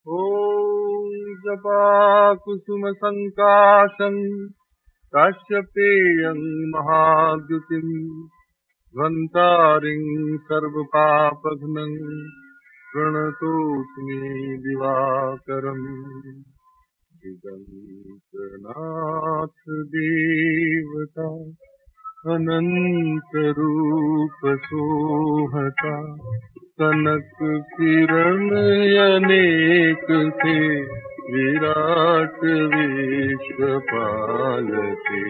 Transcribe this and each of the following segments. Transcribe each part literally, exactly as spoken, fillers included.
ॐ जपाकुसुमसङ्काशं काश्यपेयं महाद्युतिं ध्वन्तारिं सर्वपापघ्नं प्रणतोऽस्मि दिवाकरम्। दिगन्तनाथ देवता अनन्तरूप सोहता कनक किरण अनेक थे विराट विश्व पालते।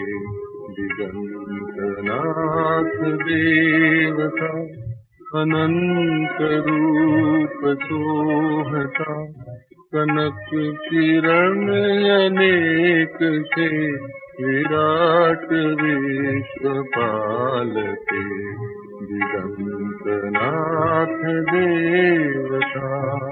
दिगंतनाथ देवता अनंत रूप सोहता कनक किरण अनेक थे विराट विश्व पालते। दिगंतनाथ देवता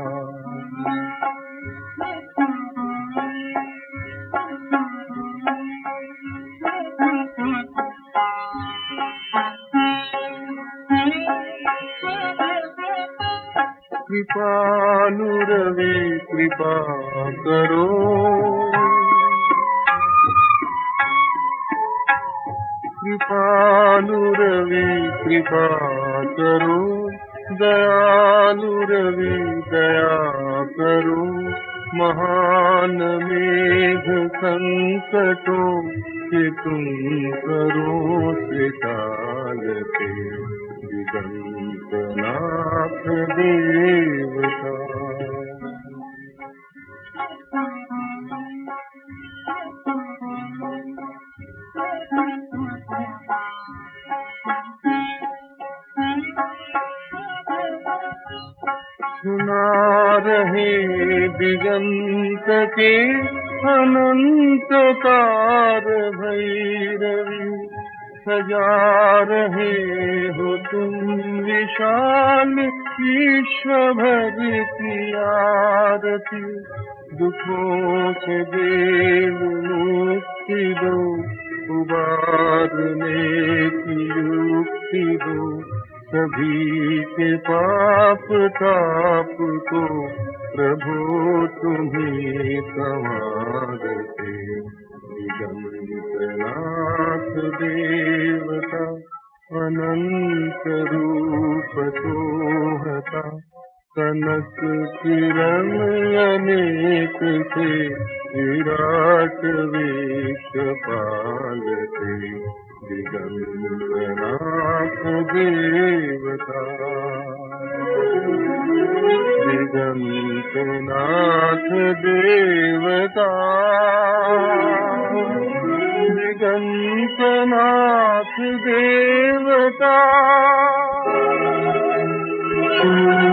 कृपानुरवि कृपा करो, कृपानुरवि कृपा करो, दयालुरवि दया करो। महान मेघ संकटों के तुम करो त्रिकालते। दिगंतनाथ देवता सुना रहे दिगंत के अनंत तार भैरवी। सजा रहे हो तुम विशाल विश्व भर की आरती। दुखों से देव मुक्ति दो, उबारने की युक्ति दो। सभी के पाप ताप को प्रभु तुम्हीं संवारते। दिगंतनाथ देवता अनंत रूप सोहता कनक किरण अनेक थे विराट विश्व पालते। दिगंतनाथ देवता दिगंतनाथ देवता दिगंतनाथ देवता।